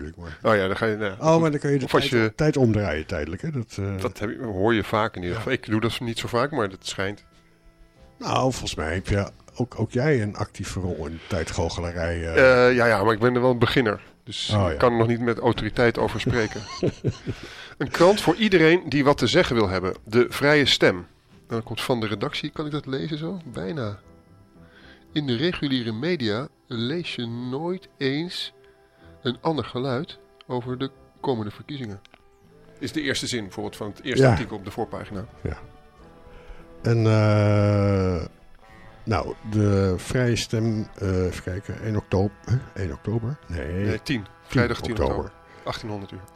natuurlijk. Maar... Oh ja, dan ga je... maar dan kun je de tijd omdraaien tijdelijk. Hè? Dat hoor je vaak in ieder geval. Ik doe dat niet zo vaak, maar dat schijnt. Nou, volgens mij heb je ook jij een actieve rol in tijdgoochelarij. Ja, maar ik ben er wel een beginner. Dus ik kan er nog niet met autoriteit over spreken. Een krant voor iedereen die wat te zeggen wil hebben. De Vrije Stem. Dan komt van de redactie. Kan ik dat lezen zo? Bijna. In de reguliere media lees je nooit eens een ander geluid over de komende verkiezingen. Is de eerste zin bijvoorbeeld van het eerste artikel op de voorpagina. Ja. En de Vrije Stem, even kijken, 1 oktober. 1 oktober? Nee, 10. Vrijdag 10 oktober. 1800 uur.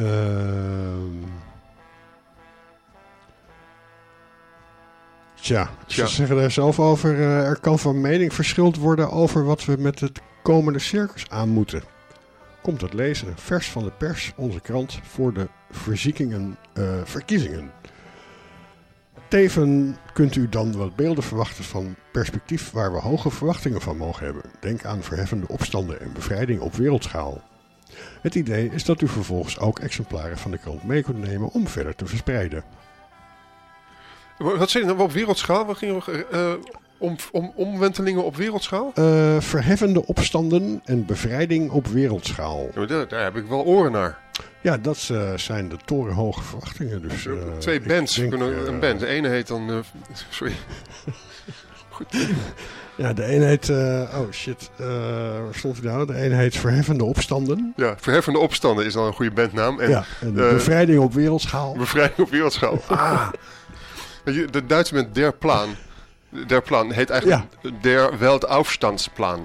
Ze zeggen daar zelf over. Er kan van mening verschild worden over wat we met het komende circus aan moeten. Komt het lezen. Vers van de pers, onze krant, voor de verkiezingen. Teven kunt u dan wat beelden verwachten van perspectief waar we hoge verwachtingen van mogen hebben. Denk aan verheffende opstanden en bevrijding op wereldschaal. Het idee is dat u vervolgens ook exemplaren van de krant mee kunt nemen om verder te verspreiden. Wat zei je nou op wereldschaal? Wat ging om omwentelingen op wereldschaal? Verheffende opstanden en bevrijding op wereldschaal. Ja, daar heb ik wel oren naar. Ja, dat zijn de torenhoge verwachtingen. Dus, 2 bands. Een band. De ene heet dan... sorry. Goed. Ja, de ene heet... waar stond hij nou? De ene heet Verheffende Opstanden. Ja, Verheffende Opstanden is al een goede bandnaam. En, Bevrijding op wereldschaal. Bevrijding op wereldschaal. De Duitse band Der Plan. Der Plan heet eigenlijk Der Weltaufstandsplan.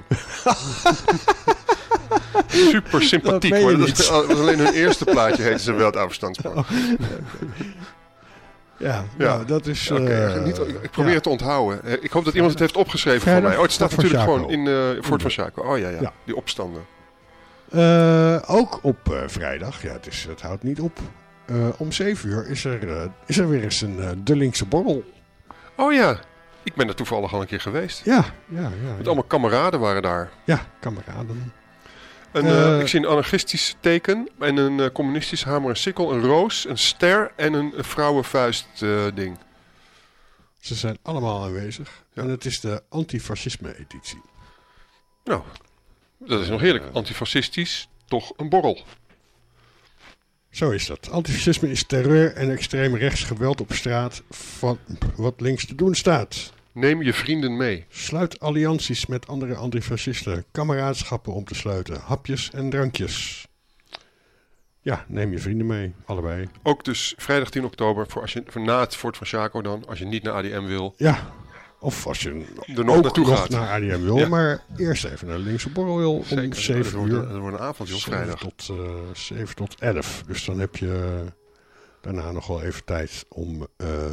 Super sympathiek. Maar dat is alleen hun eerste plaatje heet ze Weltaufstandsplan. Nou, dat is... ik probeer het te onthouden. Ik hoop dat iemand het heeft opgeschreven voor mij. Het staat natuurlijk gewoon in Fort van Schakel. Die opstanden. Ook op vrijdag. Ja, het houdt niet op. Om 7 uur is er weer eens de linkse borrel. Oh ja, ik ben er toevallig al een keer geweest. Ja. Met allemaal kameraden waren daar. Ja, kameraden. Ik zie een anarchistisch teken en een communistisch hamer en sikkel, een roos, een ster en een vrouwenvuist ding. Ze zijn allemaal aanwezig. Ja. En het is de antifascisme-editie. Nou, dat is nog heerlijk. Antifascistisch, toch een borrel. Zo is dat. Antifascisme is terreur en extreem rechts geweld op straat van wat links te doen staat. Neem je vrienden mee. Sluit allianties met andere antifascisten. Kameraadschappen om te sluiten. Hapjes en drankjes. Ja, neem je vrienden mee. Allebei. Ook dus vrijdag 10 oktober voor na het Fort van Schakel dan. Als je niet naar ADM wil. Ja. Of als je er nog naartoe gaat. Naar ADM wil. Ja. Maar eerst even naar de linkse borrel wil. Om 7 uur. Dat wordt een avond, joh, vrijdag. 7 tot 11. Dus dan heb je daarna nog wel even tijd om...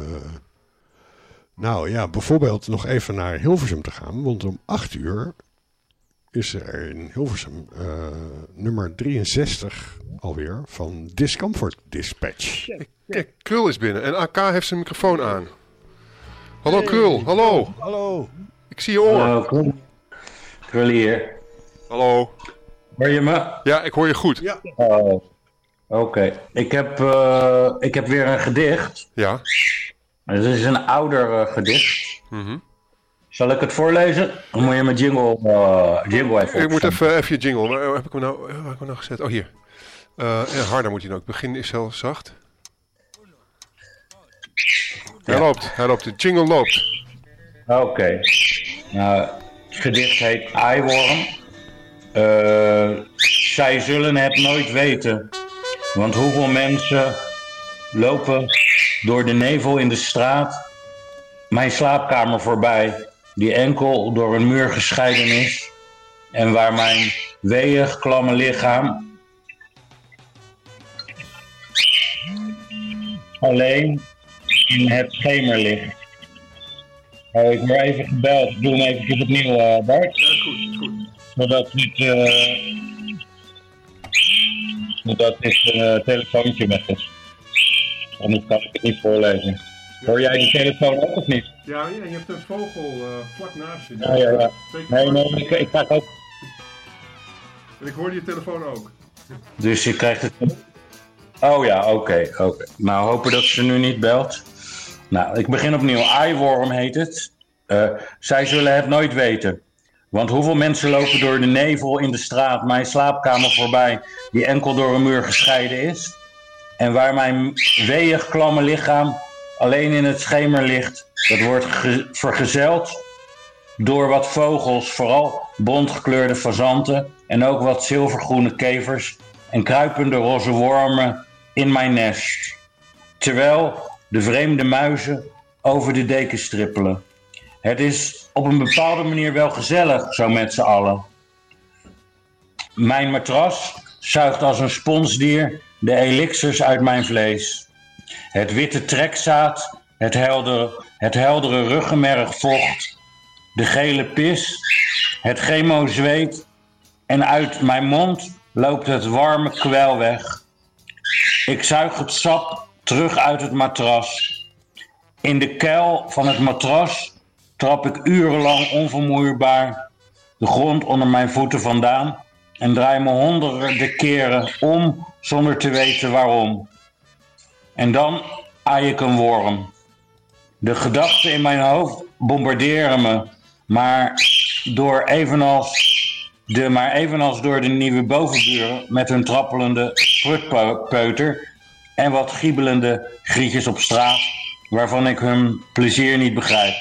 bijvoorbeeld nog even naar Hilversum te gaan. Want om 8 uur is er in Hilversum nummer 63 alweer van Discomfort Dispatch. Kijk, Krul is binnen en AK heeft zijn microfoon aan. Hallo Krul, hallo. Hallo. Ik zie je oor. Hallo, Krul hier. Hallo. Hoor je me? Ja, ik hoor je goed. Ja. Oké. Ik heb weer een gedicht. Ja. Het is een ouder gedicht. Mm-hmm. Zal ik het voorlezen? Dan moet je mijn jingle even opzetten. Ik moet even je jingle. Waar heb ik hem nou gezet? Oh, hier. Harder moet hij nou. Het begin is heel zacht. Hij loopt. De jingle loopt. Oké. Nou, het gedicht heet Eiworm. Zij zullen het nooit weten. Want hoeveel mensen lopen door de nevel in de straat mijn slaapkamer voorbij, die enkel door een muur gescheiden is en waar mijn weeëg klamme lichaam alleen in het schemerlicht. Ik word even gebeld. Ik doe hem even opnieuw, Bart. Ja, goed. Zodat dit een telefoontje met is. Anders kan ik het niet voorlezen. Hoor jij die telefoon ook of niet? Ja, je hebt een vogel vlak naast je. Ja. Nee, ik ga ook. En ik hoorde je telefoon ook. Dus je krijgt het... Oh ja, oké. Nou, hopen dat ze nu niet belt. Nou, ik begin opnieuw. Eyeworm heet het. Zij zullen het nooit weten. Want hoeveel mensen lopen door de nevel in de straat mijn slaapkamer voorbij, die enkel door een muur gescheiden is? En waar mijn weeig klamme lichaam alleen in het schemerlicht, dat wordt vergezeld door wat vogels, vooral bontgekleurde fazanten en ook wat zilvergroene kevers en kruipende roze wormen in mijn nest. Terwijl de vreemde muizen over de deken strippelen. Het is op een bepaalde manier wel gezellig, zo met z'n allen. Mijn matras zuigt als een sponsdier de elixirs uit mijn vlees. Het witte trekzaad, het heldere ruggenmergvocht, de gele pis, het chemozweet en uit mijn mond loopt het warme kwel weg. Ik zuig het sap terug uit het matras. In de kuil van het matras trap ik urenlang onvermoeibaar de grond onder mijn voeten vandaan en draai me honderden keren om zonder te weten waarom. En dan aai ik een worm. De gedachten in mijn hoofd bombarderen me, maar evenals door de nieuwe bovenburen met hun trappelende prutpeuter en wat giebelende grietjes op straat, waarvan ik hun plezier niet begrijp.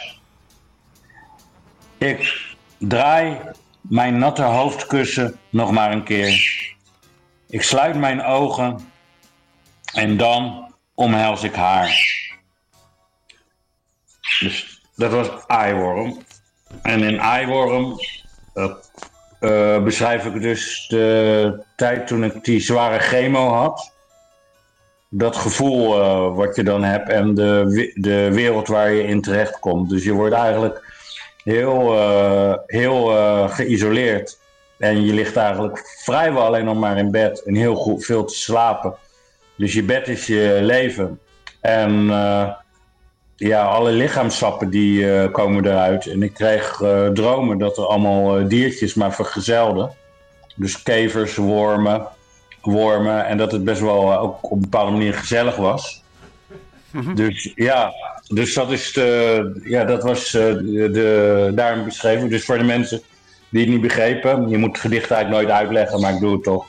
Ik draai mijn natte hoofdkussen nog maar een keer. Ik sluit mijn ogen en dan omhels ik haar. Dus dat was Eyeworm. En in Eyeworm beschrijf ik dus de tijd toen ik die zware chemo had. Dat gevoel wat je dan hebt en de wereld waar je in terecht komt. Dus je wordt eigenlijk heel geïsoleerd. En je ligt eigenlijk vrijwel alleen nog maar in bed en heel goed veel te slapen. Dus je bed is je leven. En alle lichaamssappen die komen eruit. En ik kreeg dromen dat er allemaal diertjes maar vergezelden. Dus kevers, wormen. En dat het best wel ook op een bepaalde manier gezellig was. Mm-hmm. Dus dat is dat was daarin beschreven. Dus voor de mensen die het niet begrepen, je moet het gedicht eigenlijk nooit uitleggen, maar ik doe het toch.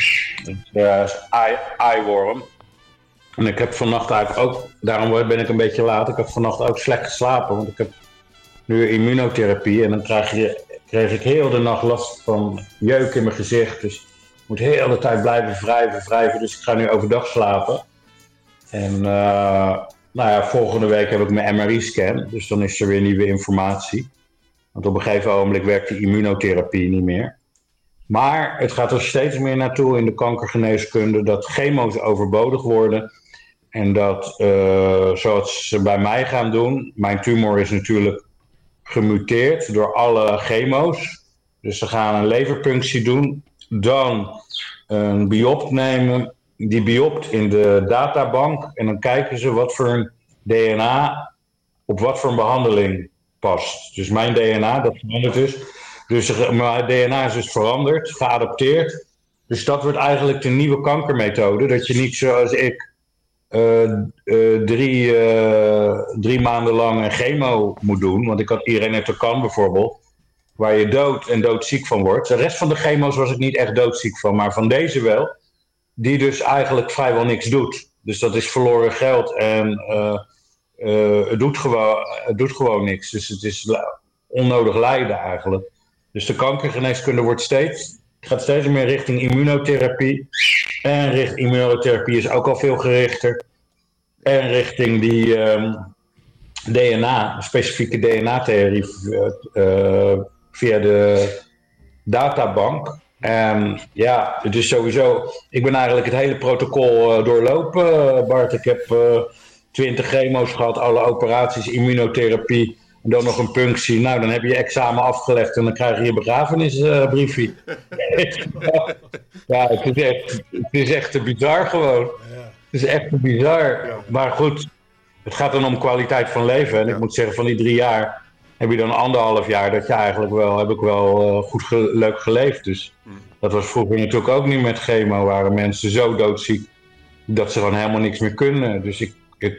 Eyeworm. En ik heb vannacht eigenlijk ook, daarom ben ik een beetje laat, ik heb vannacht ook slecht geslapen, want ik heb nu immunotherapie en dan kreeg ik heel de nacht last van jeuk in mijn gezicht. Dus ik moet heel de tijd blijven wrijven, dus ik ga nu overdag slapen. En volgende week heb ik mijn MRI-scan, dus dan is er weer nieuwe informatie. Want op een gegeven ogenblik werkt die immunotherapie niet meer. Maar het gaat er steeds meer naartoe in de kankergeneeskunde dat chemo's overbodig worden. En dat, zoals ze bij mij gaan doen, mijn tumor is natuurlijk gemuteerd door alle chemo's. Dus ze gaan een leverpunctie doen, dan een biopt nemen, die biopt in de databank. En dan kijken ze wat voor een DNA op wat voor een behandeling past. Dus mijn DNA, dat verandert dus. Dus mijn DNA is dus veranderd, geadapteerd. Dus dat wordt eigenlijk de nieuwe kankermethode. Dat je niet zoals ik 3 maanden lang een chemo moet doen. Want ik had irinotecan bijvoorbeeld. Waar je doodziek van wordt. De rest van de chemo's was ik niet echt doodziek van. Maar van deze wel. Die dus eigenlijk vrijwel niks doet. Dus dat is verloren geld. En het doet gewoon niks. Dus het is onnodig lijden eigenlijk. Dus de kankergeneeskunde gaat steeds meer richting immunotherapie. En immunotherapie is ook al veel gerichter. En richting die specifieke DNA-theorie via de databank. En het is sowieso... Ik ben eigenlijk het hele protocol doorlopen, Bart. Ik heb 20 chemo's gehad, alle operaties, immunotherapie... En dan nog een punctie. Nou, dan heb je examen afgelegd en dan krijg je je begrafenisbriefje. Ja, het is echt te bizar gewoon. Het is echt te bizar. Maar goed, het gaat dan om kwaliteit van leven. En ik moet zeggen, van die 3 jaar heb je dan 1,5 jaar dat je eigenlijk wel, heb ik wel goed leuk geleefd. Dus Dat was vroeger natuurlijk ook niet met chemo. Waren mensen zo doodziek dat ze gewoon helemaal niks meer kunnen. Dus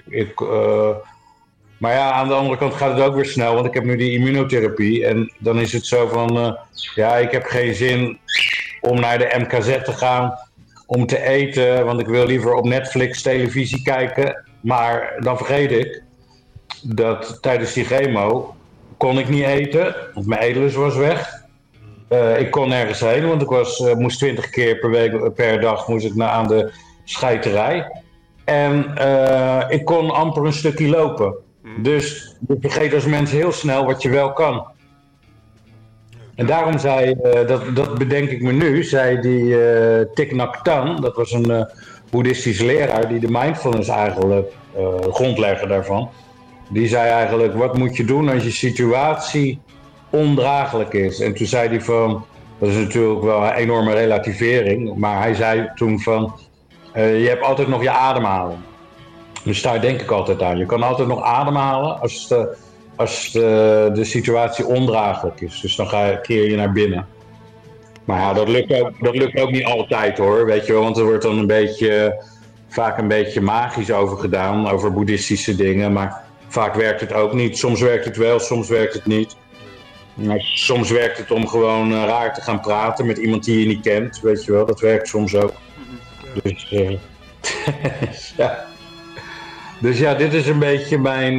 maar ja, aan de andere kant gaat het ook weer snel. Want ik heb nu die immunotherapie. En dan is het zo van... ik heb geen zin om naar de MKZ te gaan. Om te eten. Want ik wil liever op Netflix televisie kijken. Maar dan vergeet ik dat tijdens die chemo kon ik niet eten. Want mijn eetlust was weg. Ik kon nergens heen. Want ik moest 20 keer per dag moest ik aan de scheiterij. En ik kon amper een stukje lopen. Dus je vergeet als mens heel snel wat je wel kan. En daarom zei, dat bedenk ik me nu, zei die Thich Nhat Hanh, dat was een boeddhistische leraar die de mindfulness eigenlijk, grondlegger daarvan, die zei eigenlijk, wat moet je doen als je situatie ondraaglijk is? En toen zei hij van, dat is natuurlijk wel een enorme relativering, maar hij zei toen van, je hebt altijd nog je ademhaling. Dus daar denk ik altijd aan. Je kan altijd nog ademhalen als de situatie ondraaglijk is. Dus dan keer je naar binnen. Maar ja, dat lukt ook niet altijd hoor. Weet je wel, want er wordt dan vaak een beetje magisch over gedaan. Over boeddhistische dingen. Maar vaak werkt het ook niet. Soms werkt het wel, soms werkt het niet. Maar soms werkt het om gewoon raar te gaan praten met iemand die je niet kent. Weet je wel, dat werkt soms ook. Dus ja. Dus ja, dit is een beetje mijn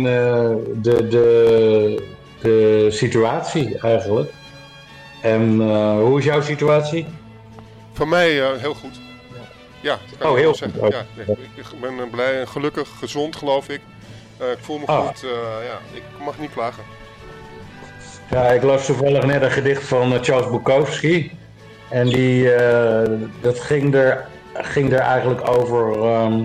de situatie eigenlijk. En hoe is jouw situatie? Van mij heel goed. Ja, dat kan ik heel wel goed. zeggen. Ja, ik ben blij en gelukkig, gezond geloof ik. Ik voel me goed. Ik mag niet klagen. Ja, ik las toevallig net een gedicht van Charles Bukowski. En dat ging er eigenlijk over...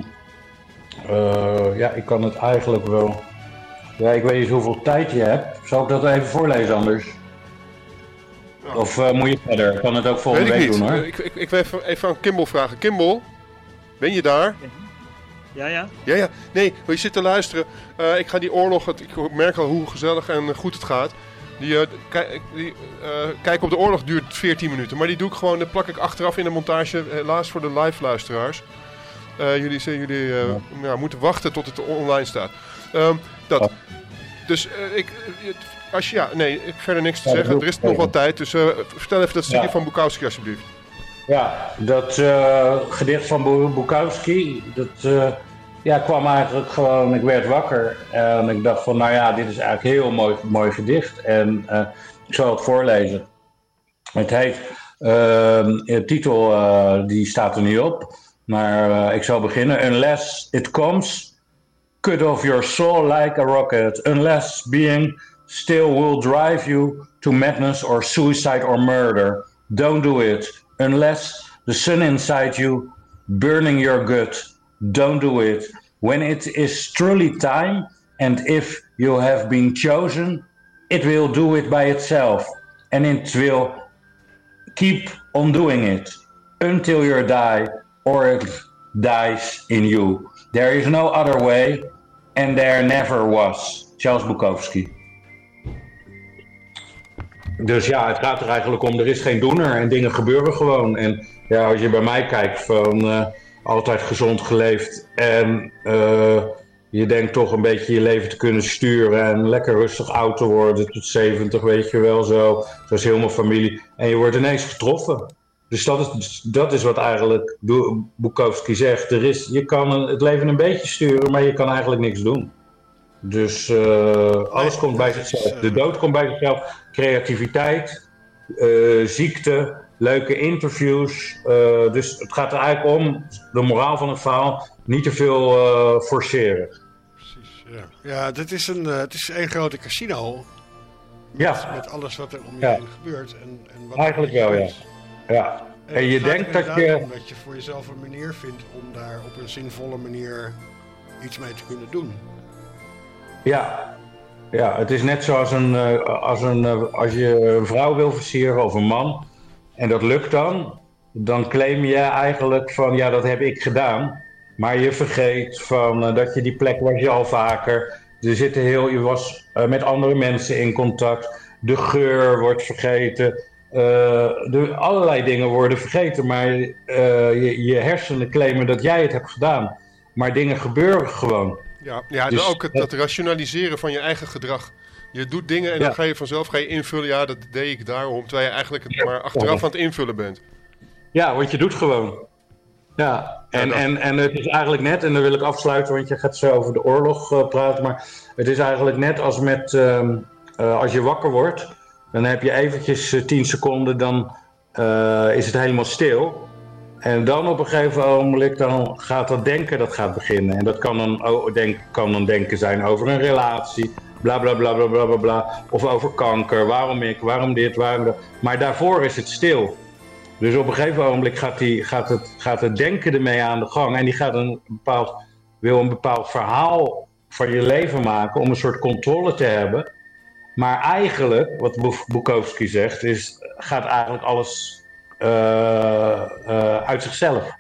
ik kan het eigenlijk wel. Ja, ik weet niet hoeveel tijd je hebt. Zal ik dat even voorlezen anders? Ja. Of moet je verder? Ik kan het ook volgende week doen hoor. Ik wil even aan Kimball vragen. Kimball, ben je daar? Ja. Nee, je zit te luisteren. Ik ga die oorlog, ik merk al hoe gezellig en goed het gaat. Kijk op de oorlog duurt 14 minuten. Maar die doe ik gewoon, dat plak ik achteraf in de montage. Helaas voor de live luisteraars. Jullie moeten wachten tot het online staat. Dus ik heb verder niks te zeggen. Er is nog wat tijd. Dus vertel even dat stukje van Bukowski alsjeblieft. Ja, dat gedicht van Bukowski, dat kwam eigenlijk gewoon, ik werd wakker. En ik dacht van, dit is eigenlijk een heel mooi gedicht. En ik zal het voorlezen. Het heet, de titel die staat er niet op. Maar ik zal beginnen. Unless it comes, cut off your soul like a rocket. Unless being still will drive you to madness or suicide or murder. Don't do it. Unless the sun inside you burning your gut. Don't do it. When it is truly time and if you have been chosen, it will do it by itself. And it will keep on doing it until you die. Or it dies in you. There is no other way, and there never was. Charles Bukowski. Dus ja, het gaat er eigenlijk om, er is geen doener en dingen gebeuren gewoon. En ja, als je bij mij kijkt, van altijd gezond geleefd en je denkt toch een beetje je leven te kunnen sturen en lekker rustig oud te worden tot 70, weet je wel, zo. Zoals heel mijn familie. En je wordt ineens getroffen. Dus dat is wat eigenlijk Bukowski zegt. Je kan het leven een beetje sturen, maar je kan eigenlijk niks doen. Dus alles komt bij zichzelf. De dood komt bij zichzelf. Creativiteit, ziekte, leuke interviews. Dus het gaat er eigenlijk om, de moraal van het verhaal, niet te veel forceren. Precies, ja. Ja, het is één grote casino. Met alles wat er om je heen gebeurt. En wat eigenlijk wel, ja. Ja, en je denkt dat je voor jezelf een manier vindt om daar op een zinvolle manier iets mee te kunnen doen. Ja, het is net zoals als je een vrouw wil versieren of een man en dat lukt dan claim je eigenlijk van dat heb ik gedaan. Maar je vergeet van dat je die plek was je al vaker. Je was met andere mensen in contact. De geur wordt vergeten. allerlei dingen worden vergeten, maar je hersenen claimen dat jij het hebt gedaan. Maar dingen gebeuren gewoon. Ja, dus ook dat rationaliseren van je eigen gedrag. Je doet dingen en dan ga je vanzelf invullen. Ja, dat deed ik daarom. Terwijl je eigenlijk het maar achteraf aan het invullen bent. Ja, want je doet gewoon. Ja, en het is eigenlijk net, en dan wil ik afsluiten, want je gaat zo over de oorlog praten. Maar het is eigenlijk net als als je wakker wordt, dan heb je eventjes 10 seconden, dan is het helemaal stil. En dan op een gegeven ogenblik dan gaat dat denken, dat gaat beginnen. En dat kan dan denken zijn over een relatie, bla bla bla bla bla bla bla. Of over kanker, waarom ik, waarom dit, waarom dat. Maar daarvoor is het stil. Dus op een gegeven ogenblik gaat het denken ermee aan de gang. En die gaat wil een bepaald verhaal van je leven maken om een soort controle te hebben. Maar eigenlijk, wat Bukowski zegt, gaat eigenlijk alles uit zichzelf.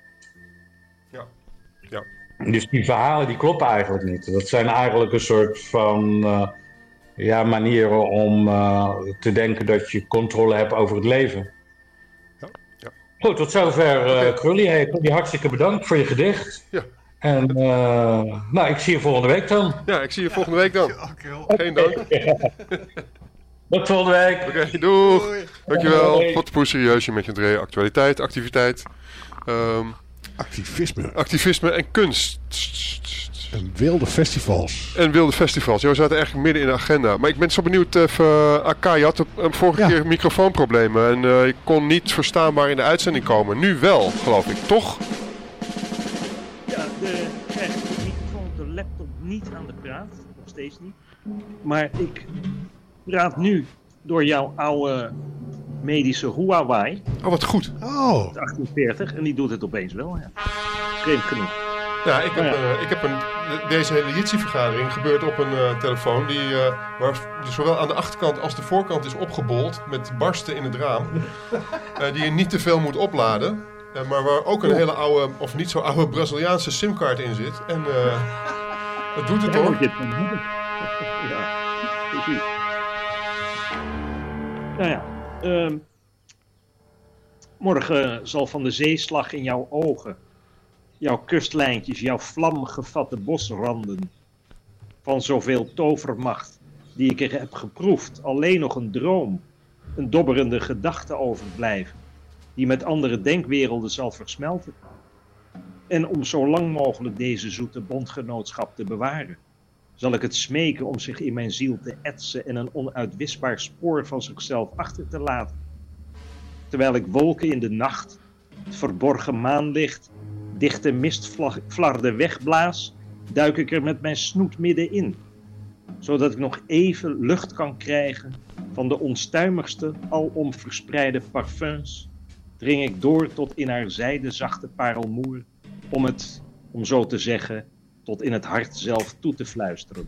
Ja. Dus die verhalen die kloppen eigenlijk niet. Dat zijn eigenlijk een soort van manieren om te denken dat je controle hebt over het leven. Ja. Goed, tot zover Krully. Krully, hartstikke bedankt voor je gedicht. Ja. En ik zie je volgende week dan. Ja, ik zie je volgende week dan. Geen dank. Tot volgende week. Oké, doeg. Dankjewel. Tot poes serieusje met je André. Actualiteit, activiteit. Activisme en kunst. En wilde festivals. Ja, we zaten eigenlijk midden in de agenda. Maar ik ben zo benieuwd, Akka, je had vorige keer microfoonproblemen. En je kon niet verstaanbaar in de uitzending komen. Nu wel, geloof ik, toch? Ja, krijg de microfoon op de laptop niet aan de praat. Nog steeds niet. Maar ik praat nu door jouw oude medische Huawei. Oh, wat goed. Oh. 48 en die doet het opeens wel. Ja. Vreemd genoeg. Ja, ik heb deze hele Jitsi-vergadering gebeurt op een telefoon waar zowel aan de achterkant als de voorkant is opgebold met barsten in het raam. Die je niet te veel moet opladen. Maar waar ook een hele oude, of niet zo oude Braziliaanse simkaart in zit. En dat doet het hoor. Ja, precies. Nou ja, morgen zal van de zeeslag in jouw ogen, jouw kustlijntjes, jouw vlamgevatte bosranden, van zoveel tovermacht die ik er heb geproefd, alleen nog een droom, een dobberende gedachte overblijven, die met andere denkwerelden zal versmelten. En om zo lang mogelijk deze zoete bondgenootschap te bewaren, zal ik het smeken om zich in mijn ziel te etsen en een onuitwisbaar spoor van zichzelf achter te laten. Terwijl ik wolken in de nacht, het verborgen maanlicht, dichte mistflarden wegblaas, duik ik er met mijn snoet middenin, zodat ik nog even lucht kan krijgen van de onstuimigste, alom verspreide parfums, dring ik door tot in haar zijdezachte parelmoer, om zo te zeggen, tot in het hart zelf toe te fluisteren.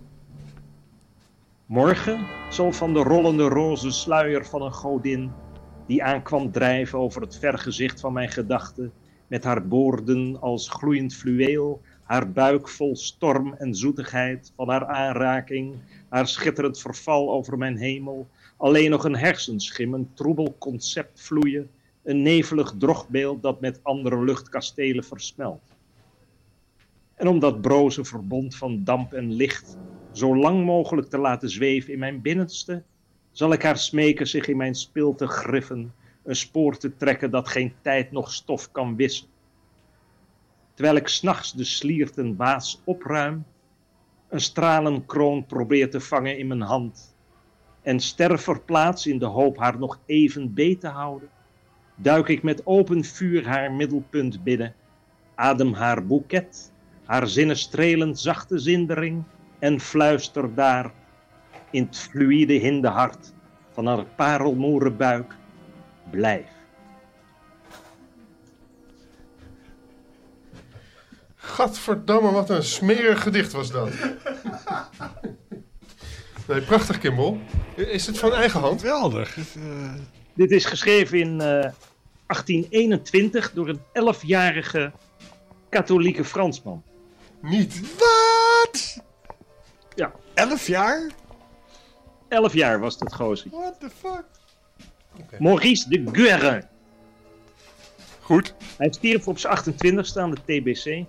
Morgen zal van de rollende roze sluier van een godin, die aankwam drijven over het vergezicht van mijn gedachten, met haar boorden als gloeiend fluweel, haar buik vol storm en zoetigheid van haar aanraking, haar schitterend verval over mijn hemel, alleen nog een hersenschim, een troebel concept vloeien, een nevelig drogbeeld dat met andere luchtkastelen versmelt. En om dat broze verbond van damp en licht zo lang mogelijk te laten zweven in mijn binnenste, zal ik haar smeken zich in mijn spil te griffen, een spoor te trekken dat geen tijd noch stof kan wissen. Terwijl ik 's nachts de slierten waas opruim, een stralenkroon probeer te vangen in mijn hand en sterf verplaats in de hoop haar nog even beet te houden, duik ik met open vuur haar middelpunt binnen, adem haar boeket, haar zinnenstrelend zachte zindering en fluister daar in het fluïde hindehart van haar parelmoere buik, blijf. Gadverdamme, wat een smerig gedicht was dat. Nee, prachtig, Kimball. Is het van eigen hand? Geweldig. Dit is geschreven in 1821 door een 11-jarige katholieke Fransman. Niet. Wat? Ja. 11 jaar? 11 jaar was dat gozer. What the fuck? Okay. Maurice de Guérin. Goed. Hij stierf op zijn 28ste aan de TBC.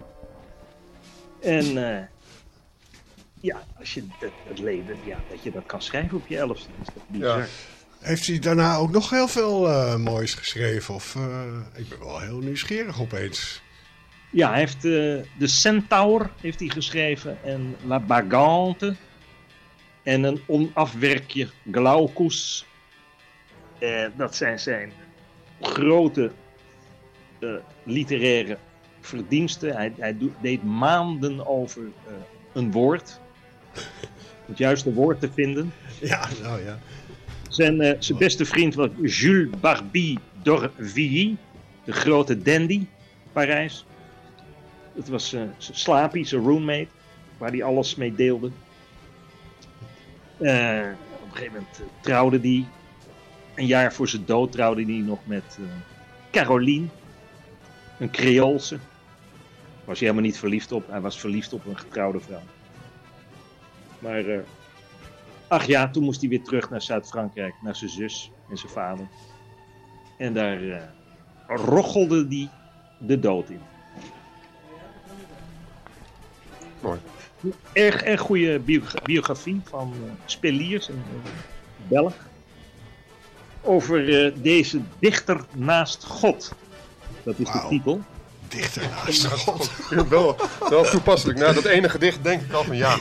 En als je het leven, dat je dat kan schrijven op je 11e, is dat bizar. Ja. Heeft hij daarna ook nog heel veel moois geschreven? Of ik ben wel heel nieuwsgierig opeens. Ja, hij heeft de Centaur heeft hij geschreven en La Bagante en een onafwerkje Glaucus. Dat zijn zijn grote literaire verdiensten. Hij deed maanden over een woord. Het juiste woord te vinden. Ja, nou ja. Zijn beste vriend was Jules Barbie d'Orvilly, de grote dandy, Parijs. Het was zijn slaapie, zijn roommate, waar hij alles mee deelde. Op een gegeven moment trouwde hij. Een jaar voor zijn dood trouwde hij nog met Caroline, een Creoolse. Was hij helemaal niet verliefd op. Hij was verliefd op een getrouwde vrouw. Maar toen moest hij weer terug naar Zuid-Frankrijk, naar zijn zus en zijn vader. En daar rochelde hij de dood in. Mooi. Erg goede biografie van Speliers, een Belg. Over deze dichter naast God. Dat is de titel. Dichter naast God. wel toepasselijk. Na dat ene gedicht denk ik al van ja.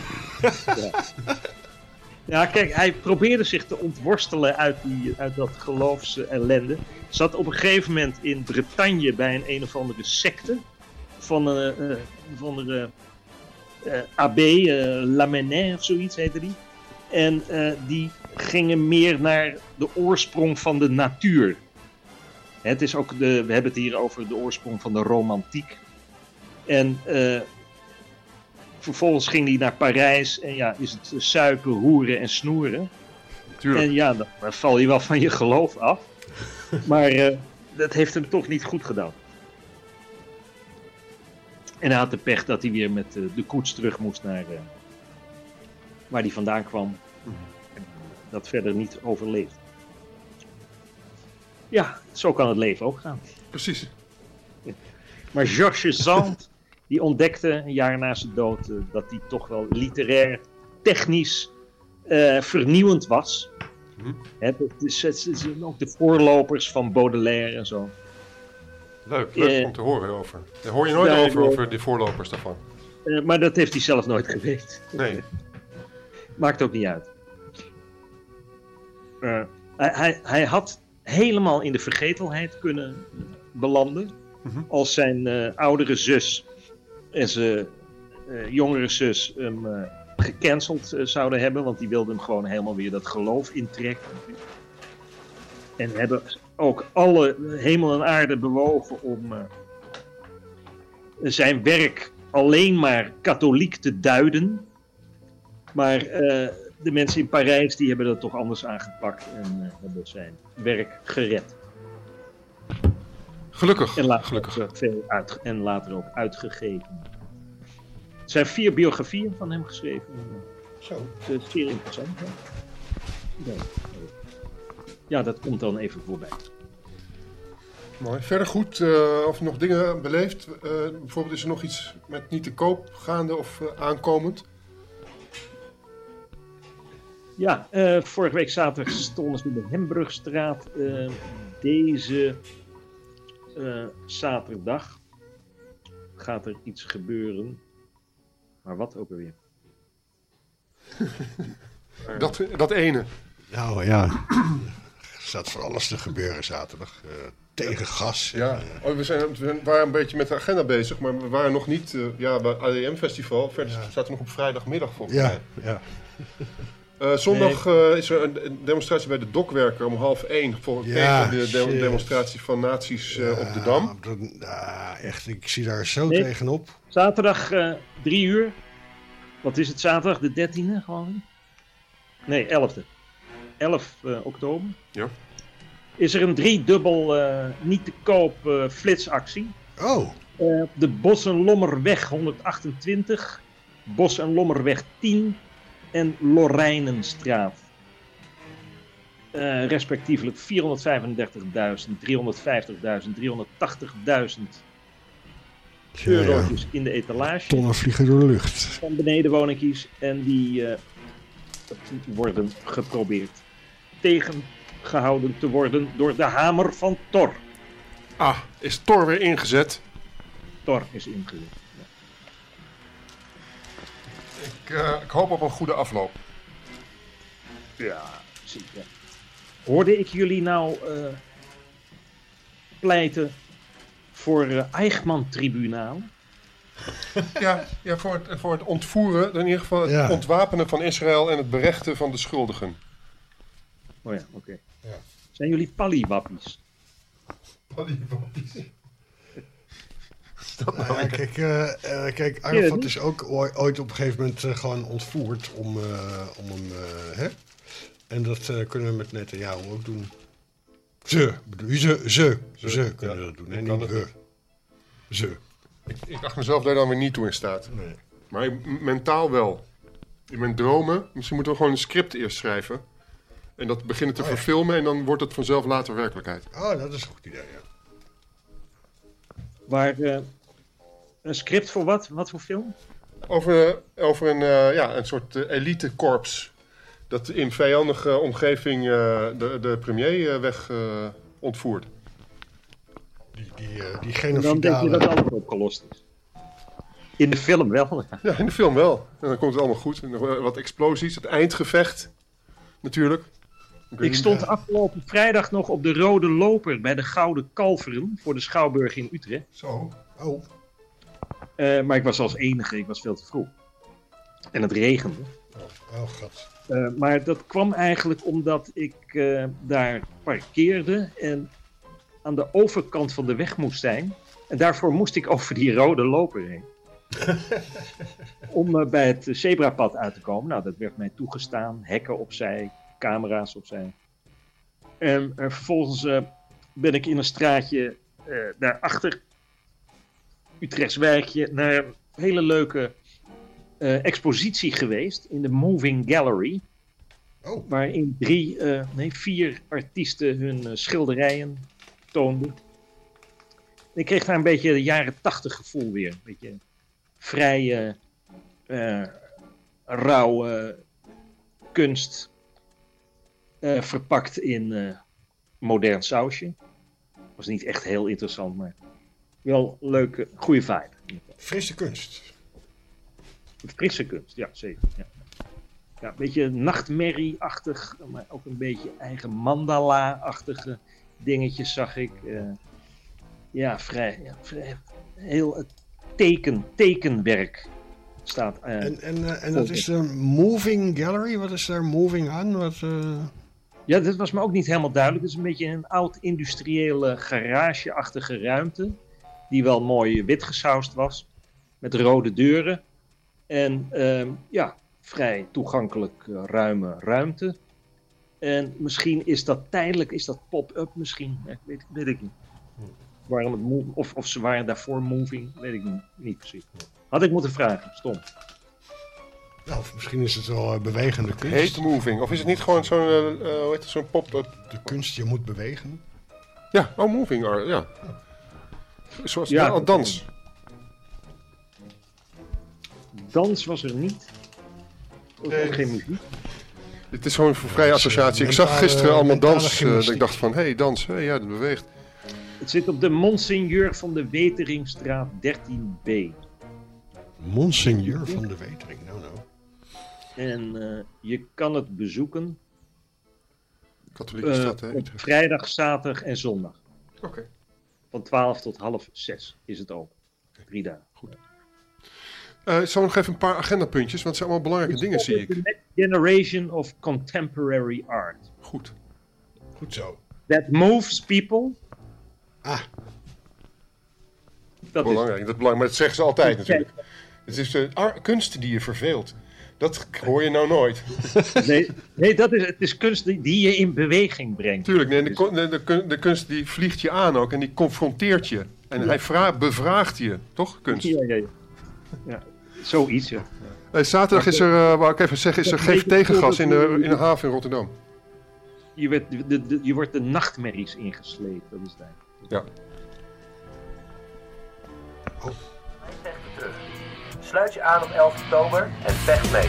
Ja, kijk, hij probeerde zich te ontworstelen uit dat geloofsellende. Zat op een gegeven moment in Bretagne bij een of andere secte van een abbé, Lamennais of zoiets heette die. En die gingen meer naar de oorsprong van de natuur. Het is ook we hebben het hier over de oorsprong van de romantiek. En vervolgens ging hij naar Parijs en is het suipen, roeren en snoeren. Tuurlijk. En dan val je wel van je geloof af. Maar dat heeft hem toch niet goed gedaan. En hij had de pech dat hij weer met de koets terug moest naar waar hij vandaan kwam. En dat verder niet overleefd. Ja, zo kan het leven ook gaan. Precies. Maar Georges Sand, die ontdekte een jaar na zijn dood dat hij toch wel literair, technisch vernieuwend was. Het zijn ook de voorlopers van Baudelaire en zo. Leuk om te horen over. Daar hoor je nooit over de voorlopers daarvan. Maar dat heeft hij zelf nooit geweten. Nee. Maakt ook niet uit. Hij had helemaal in de vergetelheid kunnen belanden. Als zijn oudere zus en zijn jongere zus hem gecanceld zouden hebben. Want die wilden hem gewoon helemaal weer dat geloof intrekken. En hebben ook alle hemel en aarde bewogen om zijn werk alleen maar katholiek te duiden. Maar de mensen in Parijs die hebben dat toch anders aangepakt en hebben zijn werk gered. Gelukkig. En later ook uitgegeven. Er zijn 4 biografieën van hem geschreven. Zo. Dat is zeer interessant. Ja, dat komt dan even voorbij. Mooi. Verder goed, of nog dingen beleefd? Bijvoorbeeld is er nog iets met niet te koop gaande of aankomend? Ja, vorige week zaterdag stonden ze in de Hembrugstraat. Deze zaterdag gaat er iets gebeuren. Maar wat ook alweer? Dat ene. Nou ja, er staat voor alles te gebeuren zaterdag. Tegen gas. Ja, we waren een beetje met de agenda bezig, maar we waren nog niet bij ADM Festival. Verder staat er nog op vrijdagmiddag volgens mij. Ja. Zondag is er een demonstratie bij de Dokwerker om 12:30 tegen de demonstratie van nazi's op de Dam. Echt, ik zie daar zo tegenop. Zaterdag 3 uur. Wat is het zaterdag? De 13e gewoon? Nee, 11e. 11 oktober. Ja. Is er een 3-dubbel niet te koop flitsactie. Oh. De Bos en Lommerweg 128, Bos en Lommerweg 10 en Lorijnenstraat. respectievelijk 435.000, 350.000, 380.000 eurotjes in de etalage. Tonnen vliegen door de lucht. Van benedenwoningjes. En die worden geprobeerd tegengehouden te worden door de hamer van Thor. Ah, is Thor weer ingezet? Thor is ingezet. Ja. Ik hoop op een goede afloop. Ja, zeker. Hoorde ik jullie nou pleiten voor Eichmann-tribunaal? Ja, voor het ontvoeren, in ieder geval het ontwapenen van Israël en het berechten van de schuldigen. Oh ja, oké. Ja. Zijn jullie palliwappies? Palliwappies? Kijk, Arafat is ook ooit op een gegeven moment gewoon ontvoerd om hem... hè? En dat kunnen we met Netanyahu ook doen. Ze kunnen dat doen. En niet we. Ze. Ik acht mezelf daar dan weer niet toe in staat. Nee. Maar mentaal wel. In mijn dromen, misschien moeten we gewoon een script eerst schrijven. En dat beginnen te verfilmen en dan wordt het vanzelf later werkelijkheid. Oh, dat is een goed idee, ja. Waar een script voor wat? Wat voor film? Over een soort elitekorps. Dat in vijandige omgeving de premier weg ontvoert. Die genocidale... Dan denk je dat alles opgelost is. In de film wel. Ja, in de film wel. En dan komt het allemaal goed. En nog wat explosies, het eindgevecht natuurlijk. Ik stond afgelopen vrijdag nog op de Rode Loper bij de Gouden Kalveren voor de Schouwburg in Utrecht. Zo. Oh. Maar ik was als enige, ik was veel te vroeg. En het regende. Oh god. Maar dat kwam eigenlijk omdat ik daar parkeerde en aan de overkant van de weg moest zijn. En daarvoor moest ik over die Rode Loper heen. Om bij het zebrapad uit te komen. Nou, dat werd mij toegestaan. Hekken opzij, camera's opzij. En vervolgens ben ik in een straatje daarachter, Utrechts wijkje, naar een hele leuke expositie geweest in de Moving Gallery. Oh. Waarin 4 artiesten hun schilderijen toonden. Ik kreeg daar een beetje de jaren 80 gevoel weer. Een beetje vrije, rauwe kunst. Verpakt in modern sausje. Was niet echt heel interessant, maar wel leuke, goede vibe. Frisse kunst. Frisse kunst, ja zeker. Ja. Ja, een beetje nachtmerrie-achtig, maar ook een beetje eigen mandala-achtige dingetjes zag ik. Vrij heel het tekenwerk staat. En dat is de Moving Gallery? Wat is daar moving aan? Ja, dat was me ook niet helemaal duidelijk. Het is een beetje een oud industriële garageachtige ruimte. Die wel mooi witgesausd was. Met rode deuren. En vrij toegankelijk ruime ruimte. En misschien is dat tijdelijk, is dat pop-up misschien. Weet ik niet. Waarom het of ze waren daarvoor moving, weet ik niet precies. Had ik moeten vragen, stom. Nou, of misschien is het wel bewegende kunst. Heet moving, of is het niet gewoon zo'n pop-up? De kunst, je moet bewegen. Ja, moving art, ja. Zoals dans. Dans was er niet. Ook geen muziek. Het is gewoon een vrije associatie. Ik zag gisteren allemaal dans. Dat ik dacht van, dans, ja, dat beweegt. Het zit op de Monseigneur van de Weteringstraat 13B. Monseigneur van de Wetering, nou. En je kan het bezoeken. Katholieke stad, hè? Op vrijdag, zaterdag en zondag. Oké. Van 12 tot 5:30 is het open. 3 dagen. Goed. Ik zal nog even een paar agendapuntjes, want het zijn allemaal belangrijke dingen, zie ik. The next generation of contemporary art. Goed zo. That moves people. Dat belangrijk. Dat belangrijk, maar dat zeggen ze altijd natuurlijk. Het is kunst die je verveelt. Dat hoor je nou nooit. Nee, het is kunst die je in beweging brengt. Tuurlijk, de kunst die vliegt je aan ook en die confronteert je. En hij bevraagt je, toch? Kunst. Ja, zoiets, ja. Zaterdag is er, wou ik even zeggen, is er geen tegengas in de haven in Rotterdam. Je wordt de nachtmerries ingesleept. Dat is het. Ja. Vechten terug. Sluit je aan op 11 oktober en vecht mee.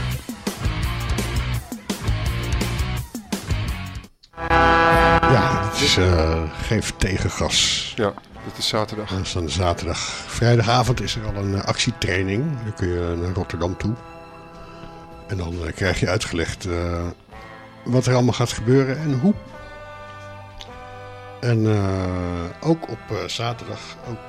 Ja, het is geef tegengas. Ja, dat is zaterdag. Dat is dan zaterdag. Vrijdagavond is er al een actietraining. Dan kun je naar Rotterdam toe. En dan krijg je uitgelegd wat er allemaal gaat gebeuren en hoe. En ook op zaterdag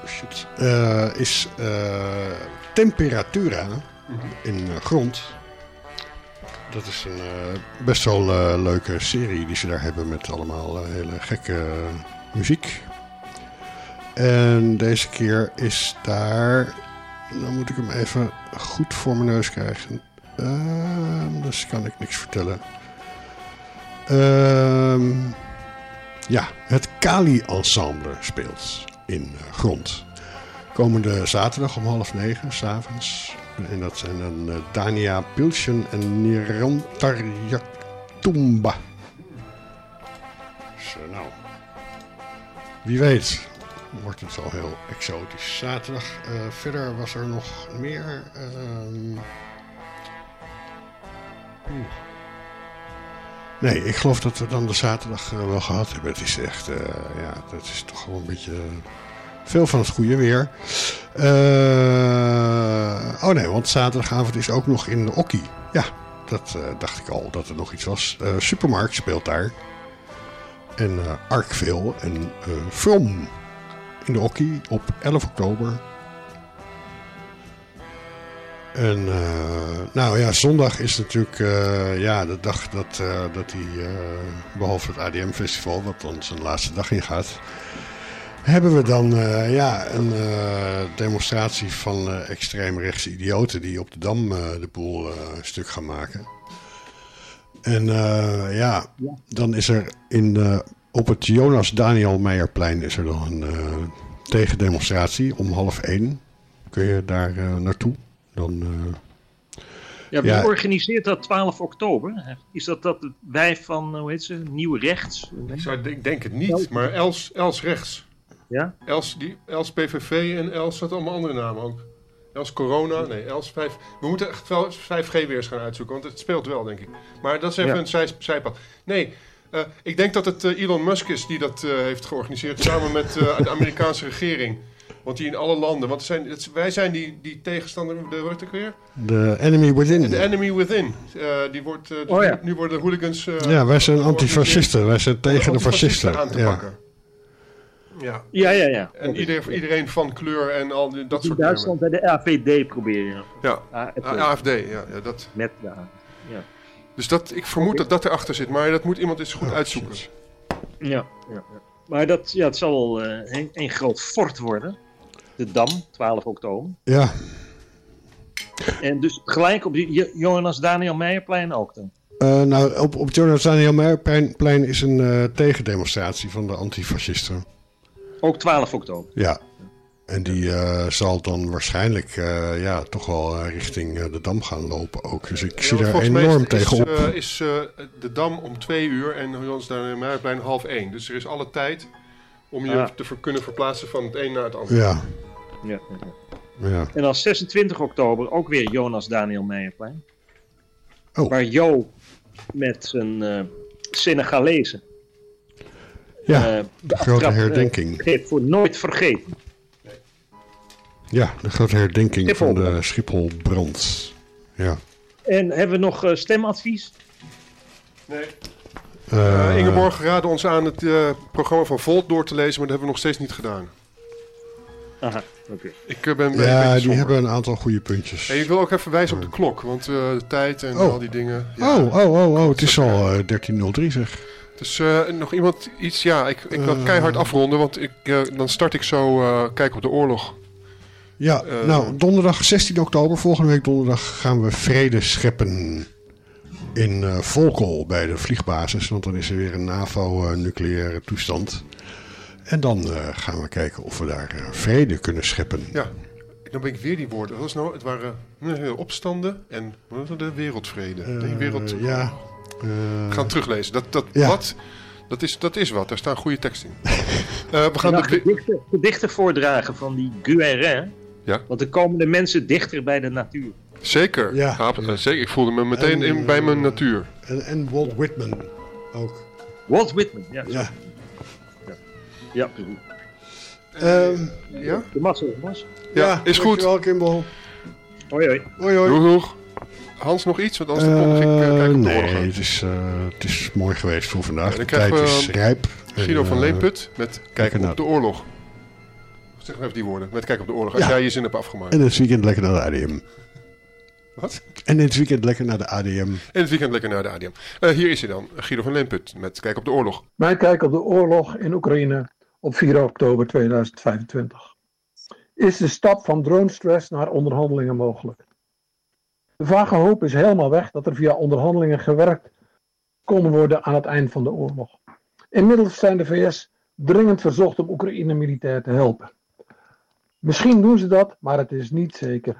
is Temperatura in Grond. Dat is een best wel leuke serie die ze daar hebben met allemaal hele gekke muziek. En deze keer is daar... Dan moet ik hem even goed voor mijn neus krijgen. Dus kan ik niks vertellen. Ja, het Kali Ensemble speelt in Grond. Komende zaterdag om 8:30 s'avonds. En dat zijn dan Dania Pilchen en Nirantaryatumba. Dus nou, wie weet wordt het al heel exotisch. Zaterdag verder was er nog meer... Nee, ik geloof dat we dan de zaterdag wel gehad hebben. Het is echt, ja, dat is toch gewoon een beetje veel van het goede weer. Oh nee, want zaterdagavond is ook nog in de Okkie. Ja, dat dacht ik al, dat er nog iets was. Supermarkt speelt daar. En Arkville en From in de Okkie op 11 oktober. En nou ja, zondag is natuurlijk ja, de dag dat die, behalve het ADM-festival, wat dan zijn laatste dag ingaat, hebben we dan ja, een demonstratie van extreemrechtse idioten die op de Dam de boel stuk gaan maken. En ja, dan is er op het Jonas Daniel Meijerplein is er dan een tegendemonstratie om 12:30. Kun je daar naartoe? Dan, ja, wie organiseert dat 12 oktober? Is dat het wijf van, hoe heet ze, Nieuw Rechts? Ik denk het niet, maar Els Rechts. Ja? Els PVV en Els had allemaal andere namen ook. Els Corona, nee, Els 5. We moeten echt wel 5G weer eens gaan uitzoeken, want het speelt wel, denk ik. Maar dat is even een zijpad. Nee, ik denk dat het Elon Musk is die dat heeft georganiseerd samen met de Amerikaanse regering. Want die in alle landen, want wij zijn die tegenstander, hoe wordt het weer? The Enemy Within. The Enemy Within. Nu worden de hooligans... ja, wij zijn antifascisten, wij zijn tegen de fascisten. Aan te pakken. Ja. En iedereen van kleur en al dat soort dingen. In Duitsland bij de AfD proberen. Ja, AfD, ja. Dat. Met de ja. Dus ik vermoed dat erachter zit, maar dat moet iemand eens goed uitzoeken. Ja. Maar het zal een groot fort worden. De Dam, 12 oktober. Ja. En dus gelijk op die Jonas Daniel Meijerplein ook dan? Nou, op Jonas Daniel Meijerplein is een tegendemonstratie van de antifascisten. Ook 12 oktober? Ja. En die zal dan waarschijnlijk ja, toch wel richting de Dam gaan lopen ook. Dus ik zie daar enorm tegenop. Is de Dam om 2 uur en Jonas Daniel Meijerplein 12:30. Dus er is alle tijd om je te kunnen verplaatsen van het een naar het ander. Ja. En dan 26 oktober ook weer Jonas Daniel Meijerplein. Oh. Waar Jo met zijn Senegalezen. Ja, de grote herdenking. Geeft voor nooit vergeten. Ja, de grote herdenking van de Schipholbrand. Ja. En hebben we nog stemadvies? Nee. Ingeborg raadde ons aan het programma van Volt door te lezen, maar dat hebben we nog steeds niet gedaan. Aha, oké. Ik ben die hebben een aantal goede puntjes. En ik wil ook even wijzen op de klok, want de tijd en al die dingen. Ja. Oh, het is al 13:03 zeg. Dus nog iemand iets? Ja, ik wil keihard afronden, want dan start ik zo kijken op de oorlog. Ja, nou, donderdag 16 oktober, volgende week donderdag, gaan we vrede scheppen in Volkel bij de vliegbasis. Want dan is er weer een NAVO-nucleaire toestand. En dan gaan we kijken of we daar vrede kunnen scheppen. Ja, dan ben ik weer die woorden. Het waren opstanden en de wereldvrede. We gaan teruglezen. Dat is wat, daar staan goede teksten in. We gaan gedichten voordragen van die Guérin. Ja? Want er komen de mensen dichter bij de natuur. Zeker. Ja. Zeker. Ik voelde me meteen bij mijn natuur. En Walt Whitman ook. Walt Whitman, ja. Ja, precies. Ja? De massa. Ja, is goed. Dankjewel, Kimball. Hoi. Doeg. Hans, nog iets? Want anders dan ik kijken op de oorlog. Het is mooi geweest voor vandaag. Ja, de tijd is rijp. Guido van Leenput met Kijken op de oorlog. Zeg maar even die woorden. Met Kijken op de oorlog. Als jij je zin hebt afgemaakt. En het weekend lekker naar de ADM. Wat? En dit weekend lekker naar de ADM. Hier is hij dan. Guido van Leenput met Kijk op de oorlog. Mijn kijk op de oorlog in Oekraïne op 4 oktober 2025. Is de stap van drone-stress naar onderhandelingen mogelijk? De vage hoop is helemaal weg dat er via onderhandelingen gewerkt kon worden aan het eind van de oorlog. Inmiddels zijn de VS dringend verzocht om Oekraïne militair te helpen. Misschien doen ze dat, maar het is niet zeker.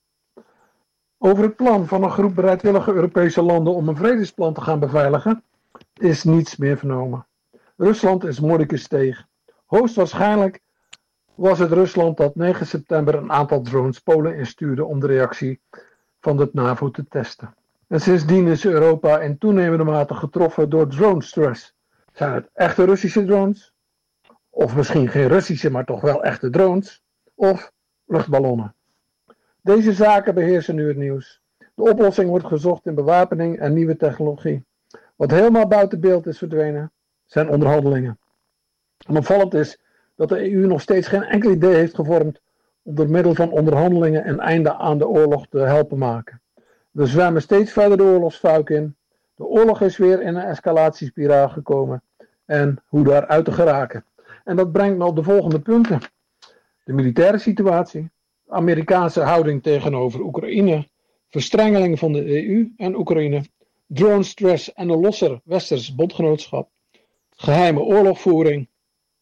Over het plan van een groep bereidwillige Europese landen om een vredesplan te gaan beveiligen is niets meer vernomen. Rusland is mordicus tegen. Hoogstwaarschijnlijk was het Rusland dat 9 september een aantal drones Polen instuurde om de reactie van de NAVO te testen. En sindsdien is Europa in toenemende mate getroffen door drone stress. Zijn het echte Russische drones? Of misschien geen Russische, maar toch wel echte drones? Of luchtballonnen? Deze zaken beheersen nu het nieuws. De oplossing wordt gezocht in bewapening en nieuwe technologie. Wat helemaal buiten beeld is verdwenen, zijn onderhandelingen. En opvallend is dat de EU nog steeds geen enkel idee heeft gevormd om door middel van onderhandelingen een einde aan de oorlog te helpen maken. We zwemmen steeds verder de oorlogsfuik in. De oorlog is weer in een escalatiespiraal gekomen. En hoe daaruit te geraken. En dat brengt me op de volgende punten. De militaire situatie, de Amerikaanse houding tegenover Oekraïne, verstrengeling van de EU en Oekraïne, drone stress en een losser westers bondgenootschap, geheime oorlogvoering,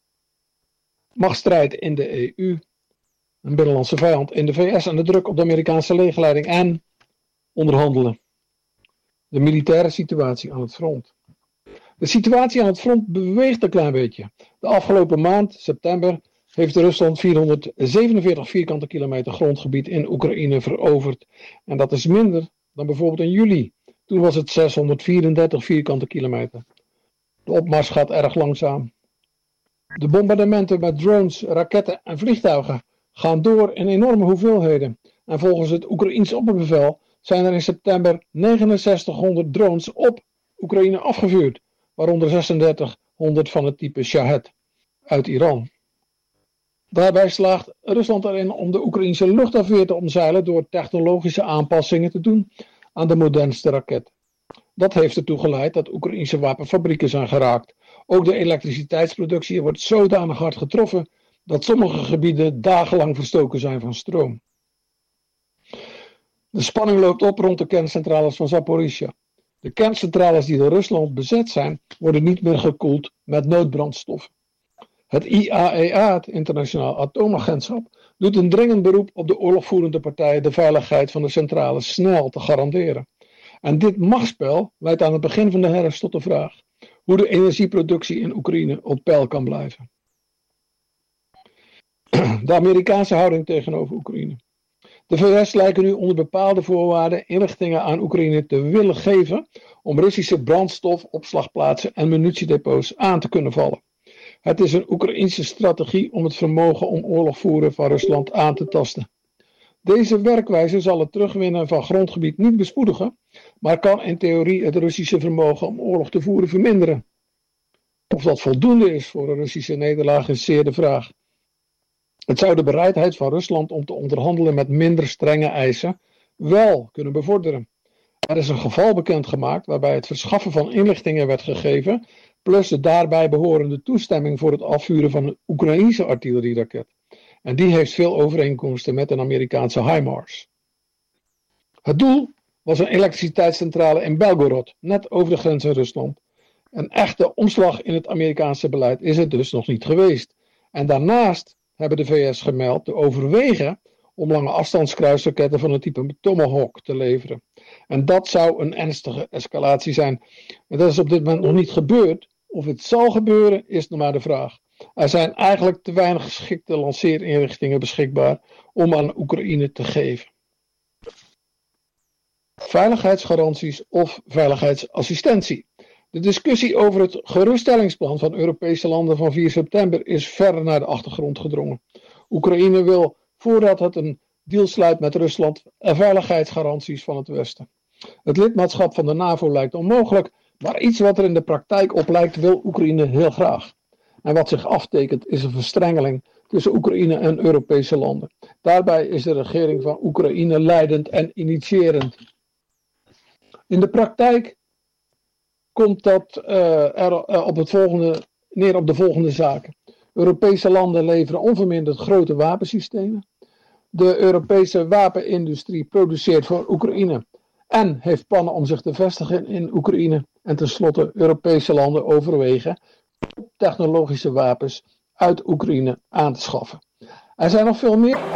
machtsstrijd in de EU, een binnenlandse vijand in de VS en de druk op de Amerikaanse legerleiding en onderhandelen. De militaire situatie aan het front. De situatie aan het front beweegt een klein beetje. De afgelopen maand, september, heeft Rusland 447 vierkante kilometer grondgebied in Oekraïne veroverd. En dat is minder dan bijvoorbeeld in juli. Toen was het 634 vierkante kilometer. De opmars gaat erg langzaam. De bombardementen met drones, raketten en vliegtuigen gaan door in enorme hoeveelheden. En volgens het Oekraïens opperbevel zijn er in september 6900 drones op Oekraïne afgevuurd. Waaronder 3600 van het type Shahed uit Iran. Daarbij slaagt Rusland erin om de Oekraïnse luchtafweer te omzeilen door technologische aanpassingen te doen aan de modernste raket. Dat heeft ertoe geleid dat Oekraïnse wapenfabrieken zijn geraakt. Ook de elektriciteitsproductie wordt zodanig hard getroffen dat sommige gebieden dagenlang verstoken zijn van stroom. De spanning loopt op rond de kerncentrales van Zaporizhzhia. De kerncentrales die door Rusland bezet zijn, worden niet meer gekoeld met noodbrandstof. Het IAEA, het Internationaal Atoomagentschap, doet een dringend beroep op de oorlogvoerende partijen de veiligheid van de centrales snel te garanderen. En dit machtsspel leidt aan het begin van de herfst tot de vraag hoe de energieproductie in Oekraïne op peil kan blijven. De Amerikaanse houding tegenover Oekraïne. De VS lijken nu onder bepaalde voorwaarden inlichtingen aan Oekraïne te willen geven om Russische brandstofopslagplaatsen en munitiedepots aan te kunnen vallen. Het is een Oekraïnse strategie om het vermogen om oorlog voeren van Rusland aan te tasten. Deze werkwijze zal het terugwinnen van grondgebied niet bespoedigen, maar kan in theorie het Russische vermogen om oorlog te voeren verminderen. Of dat voldoende is voor een Russische nederlaag is zeer de vraag. Het zou de bereidheid van Rusland om te onderhandelen met minder strenge eisen wel kunnen bevorderen. Er is een geval bekendgemaakt waarbij het verschaffen van inlichtingen werd gegeven, plus de daarbij behorende toestemming voor het afvuren van een Oekraïense artillerieraket. En die heeft veel overeenkomsten met een Amerikaanse HIMARS. Het doel was een elektriciteitscentrale in Belgorod, net over de grens in Rusland. Een echte omslag in het Amerikaanse beleid is het dus nog niet geweest. En daarnaast hebben de VS gemeld te overwegen om lange afstandskruisraketten van het type Tomahawk te leveren. En dat zou een ernstige escalatie zijn. En dat is op dit moment nog niet gebeurd, Of het zal gebeuren is nog maar de vraag. Er zijn eigenlijk te weinig geschikte lanceerinrichtingen beschikbaar om aan Oekraïne te geven. Veiligheidsgaranties of veiligheidsassistentie. De discussie over het geruststellingsplan van Europese landen van 4 september is ver naar de achtergrond gedrongen. Oekraïne wil, voordat het een deal sluit met Rusland, veiligheidsgaranties van het Westen. Het lidmaatschap van de NAVO lijkt onmogelijk, maar iets wat er in de praktijk op lijkt wil Oekraïne heel graag. En wat zich aftekent is een verstrengeling tussen Oekraïne en Europese landen. Daarbij is de regering van Oekraïne leidend en initiërend. In de praktijk komt dat neer op de volgende zaken. Europese landen leveren onverminderd grote wapensystemen. De Europese wapenindustrie produceert voor Oekraïne en heeft plannen om zich te vestigen in Oekraïne. En tenslotte, Europese landen overwegen technologische wapens uit Oekraïne aan te schaffen. Er zijn nog veel meer.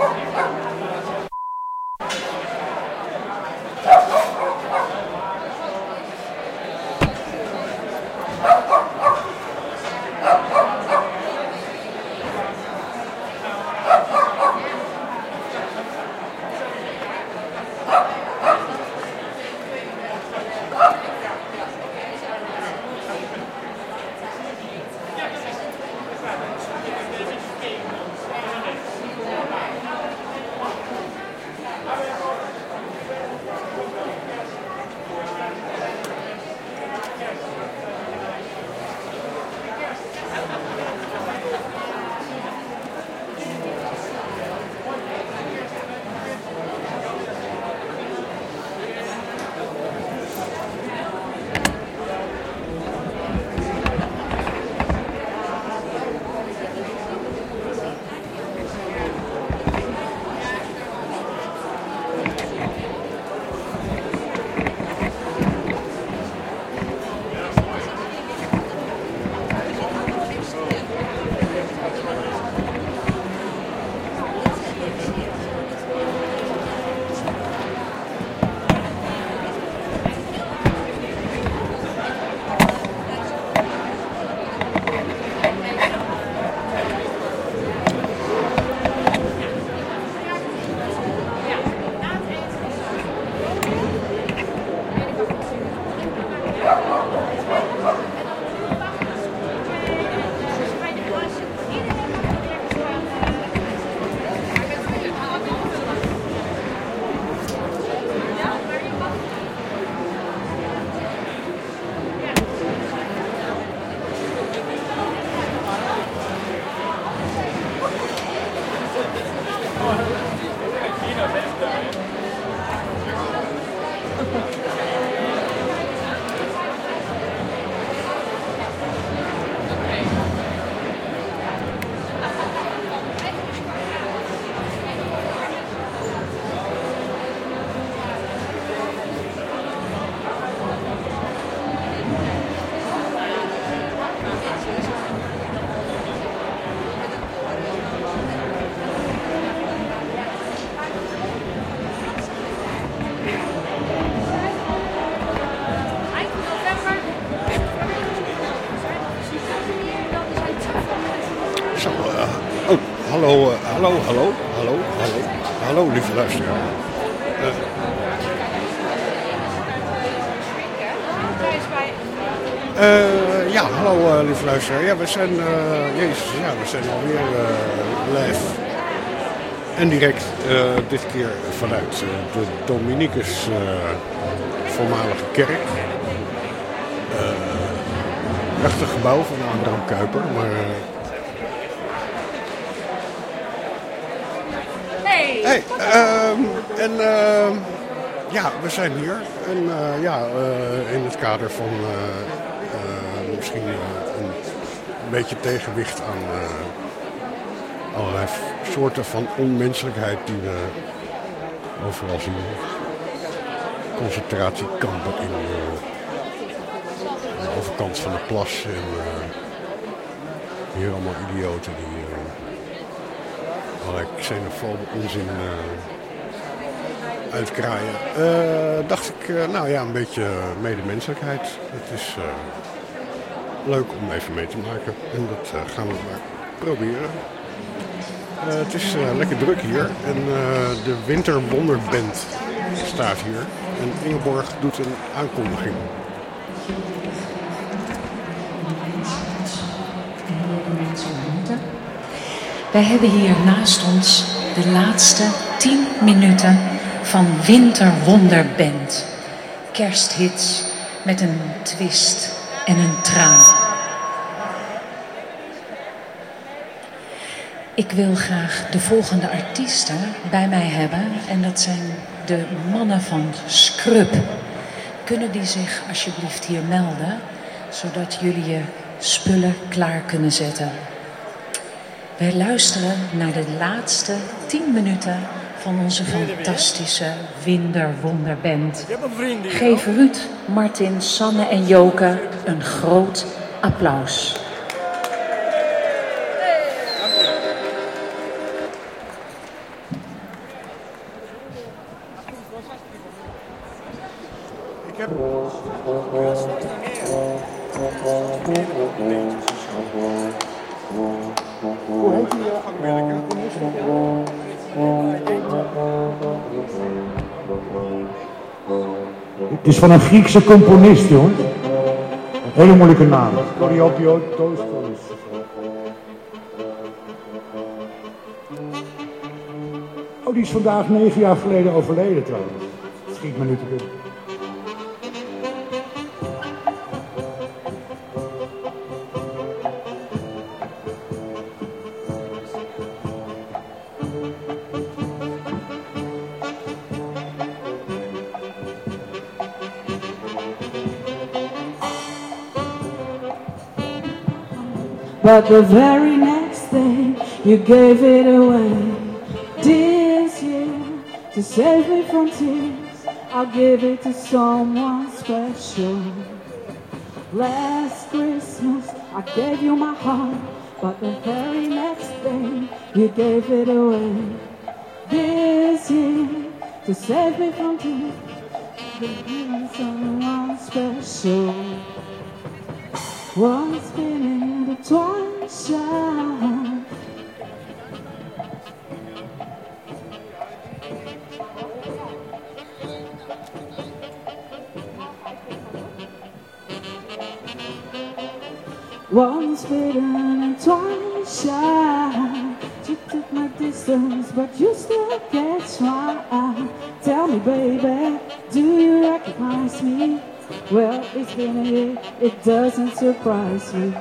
Hallo, lieve luisteraar. Hallo, lieve luisteraar. Ja, we zijn, we zijn alweer live en direct. Dit keer vanuit de Dominicus voormalige kerk. Prachtig gebouw van Abraham Kuyper, maar... we zijn hier. En in het kader van misschien een beetje tegenwicht aan allerlei soorten van onmenselijkheid die we overal zien. Concentratiekampen in de overkant van de plas. En hier allemaal idioten die allerlei xenofobe onzin uitkraaien. Dacht ik, een beetje medemenselijkheid. Het is leuk om even mee te maken. En dat gaan we maar proberen. Het is lekker druk hier. En de Winterwonderband staat hier. En Ingeborg doet een aankondiging. Wij hebben hier naast ons de laatste 10 minuten van Winterwonderband. Kersthits met een twist en een traan. Ik wil graag de volgende artiesten bij mij hebben. En dat zijn de mannen van Scrub. Kunnen die zich alsjeblieft hier melden, zodat jullie je spullen klaar kunnen zetten. Wij luisteren naar de laatste 10 minuten van onze fantastische Winterwonderband. Geef Ruud, Martin, Sanne en Joke een groot applaus. Ik heb... Hoe heet die gangwerker? Het is van een Griekse componist, jongens. Een hele moeilijke naam. Koriopios. Oh, die is vandaag 9 jaar geleden overleden trouwens. Schiet me nu te binnen. But the very next day you gave it away. This year, to save me from tears, I'll give it to someone special. Last Christmas I gave you my heart, but the very next day you gave it away. This year, to save me from tears, I'll give it to someone special. Once been in the twilight, once bitten and twice shy. You took my distance, but you still catch my eye. Tell me, baby, do you recognize me? Well, it's been a year, it doesn't surprise me.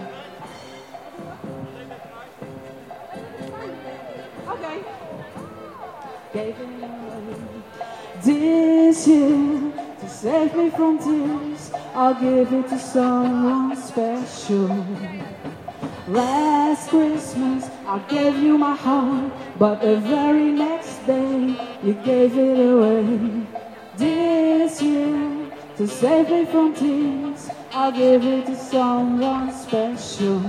Okay. Gave it away. This year, to save me from tears, I'll give it to someone special. Last Christmas, I gave you my heart, but the very next day, you gave it away. This year, to save me from tears, I'll give it to someone special.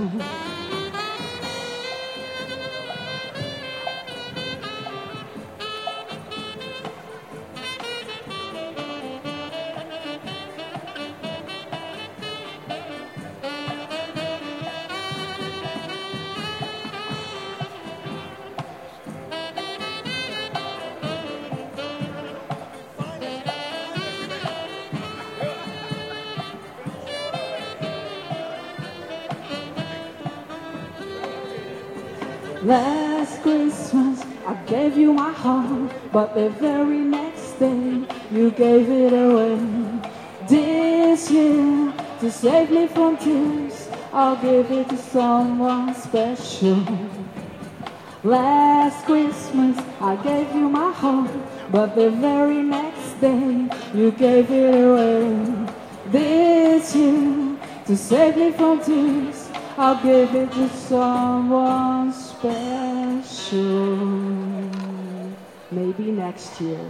Last Christmas I gave you my heart, but the very next day you gave it away. This year, to save me from tears, I'll give it to someone special. Last Christmas I gave you my heart, but the very next day you gave it away. This year, to save me from tears, I'll give it to someone special. Maybe next year.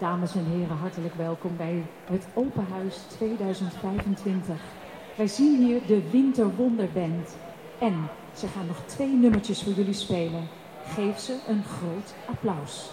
Dames en heren, hartelijk welkom bij het Open Huis 2025. Wij zien hier de Winterwonderband. En ze gaan nog 2 nummertjes voor jullie spelen. Geef ze een groot applaus.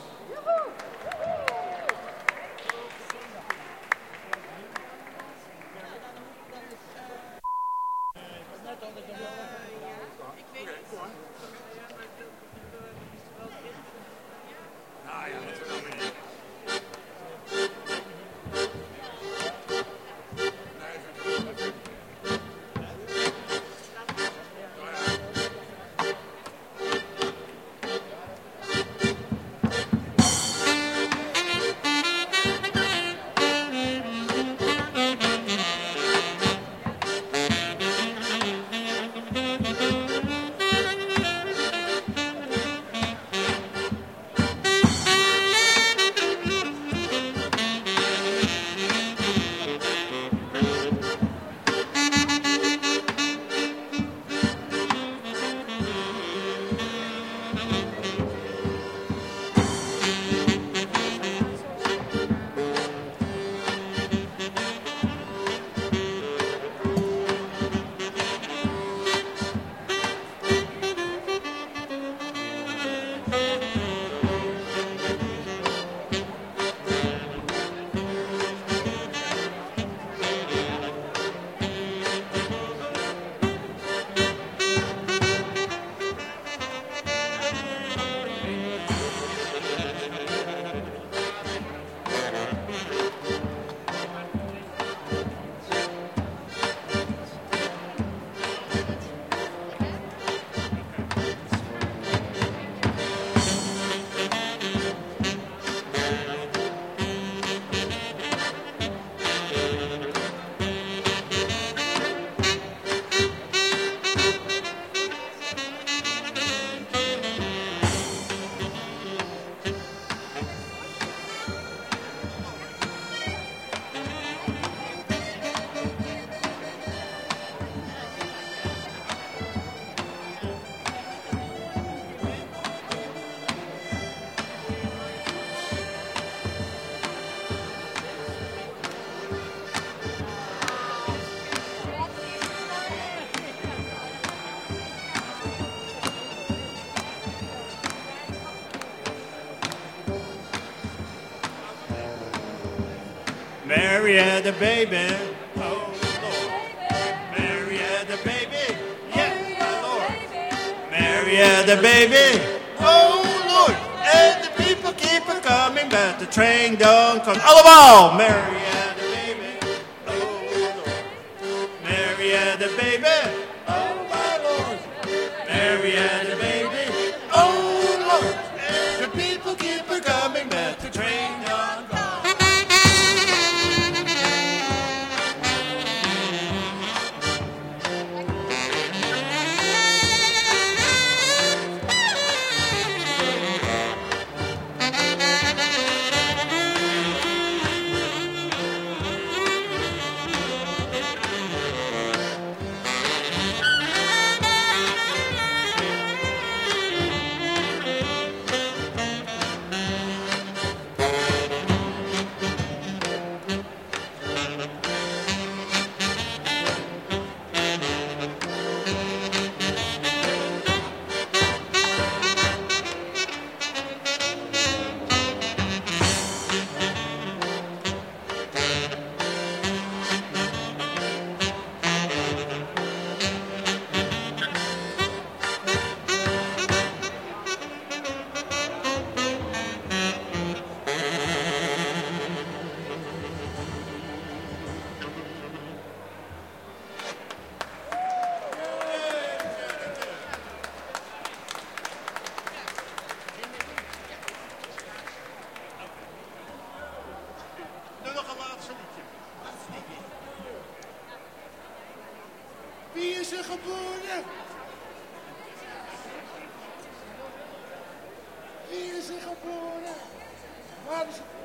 Mary had a baby, oh Lord. Mary had a baby, yeah, my Lord. Mary had a baby, oh Lord. And the people keep a coming, but the train don't come. Allemaal! Mary had a baby, oh Lord. Mary had a baby, oh my Lord. Mary had a baby, oh Lord. And the people keep a coming, but the train don't come. Wie is er geboren? Wie is er geboren? Waar is het?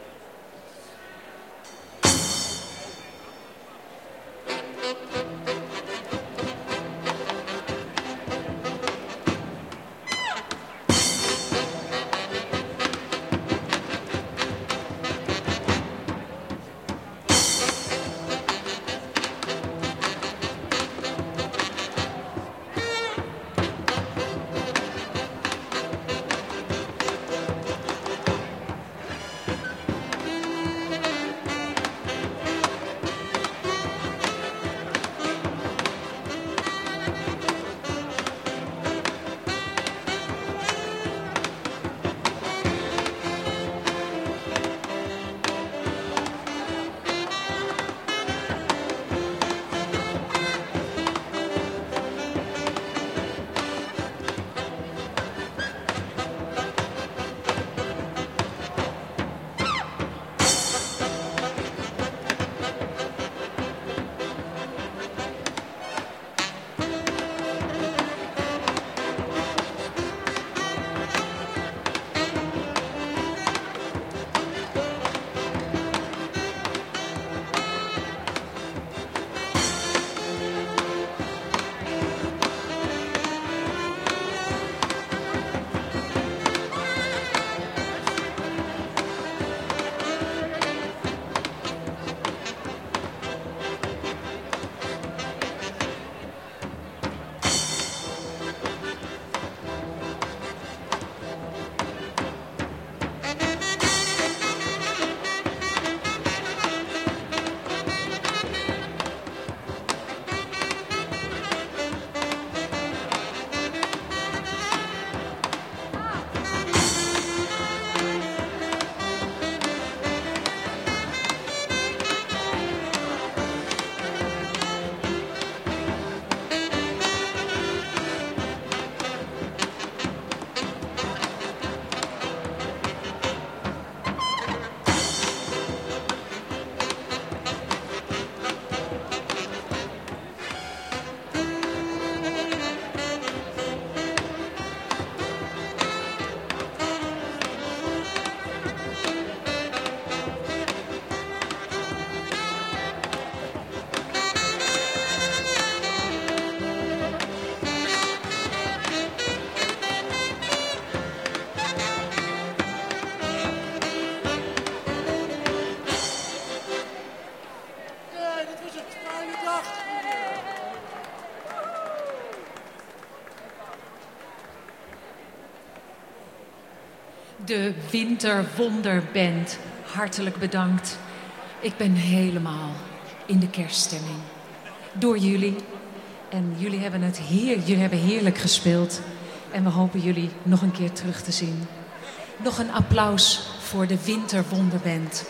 De Winterwonderband, hartelijk bedankt. Ik ben helemaal in de kerststemming. Door jullie. En jullie hebben heerlijk gespeeld. En we hopen jullie nog een keer terug te zien. Nog een applaus voor de Winterwonderband.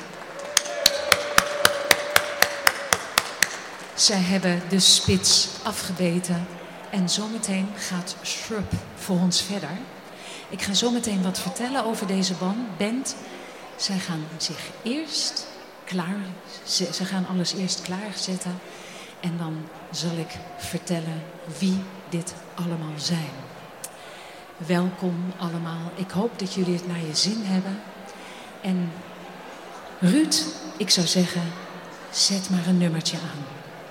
Zij hebben de spits afgebeten. En zometeen gaat Shrub voor ons verder. Ik ga zometeen wat vertellen over deze band. Zij gaan zich eerst ze gaan alles eerst klaarzetten. En dan zal ik vertellen wie dit allemaal zijn. Welkom allemaal. Ik hoop dat jullie het naar je zin hebben. En Ruud, ik zou zeggen, zet maar een nummertje aan.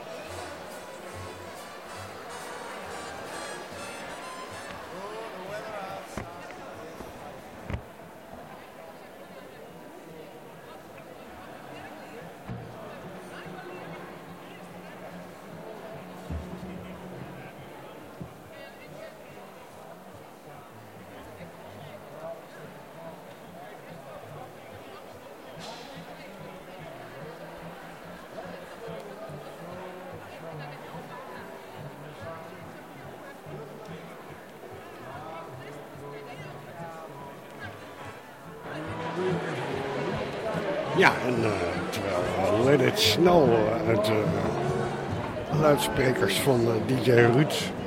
Ja, en terwijl Let It Snow uit de luidsprekers van DJ Ruud.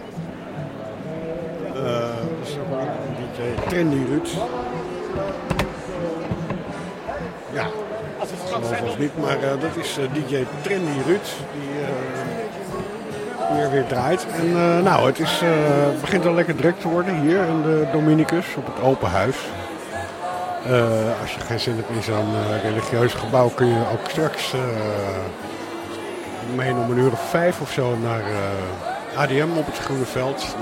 DJ Trendy Ruud. Ja, geloof of niet, maar dat is DJ Trendy Ruud die hier weer draait. En nou, het begint al lekker druk te worden hier in de Dominicus op het open huis. Als je geen zin hebt in zo'n religieus gebouw kun je ook straks om 5 of zo naar ADM op het Groene Veld.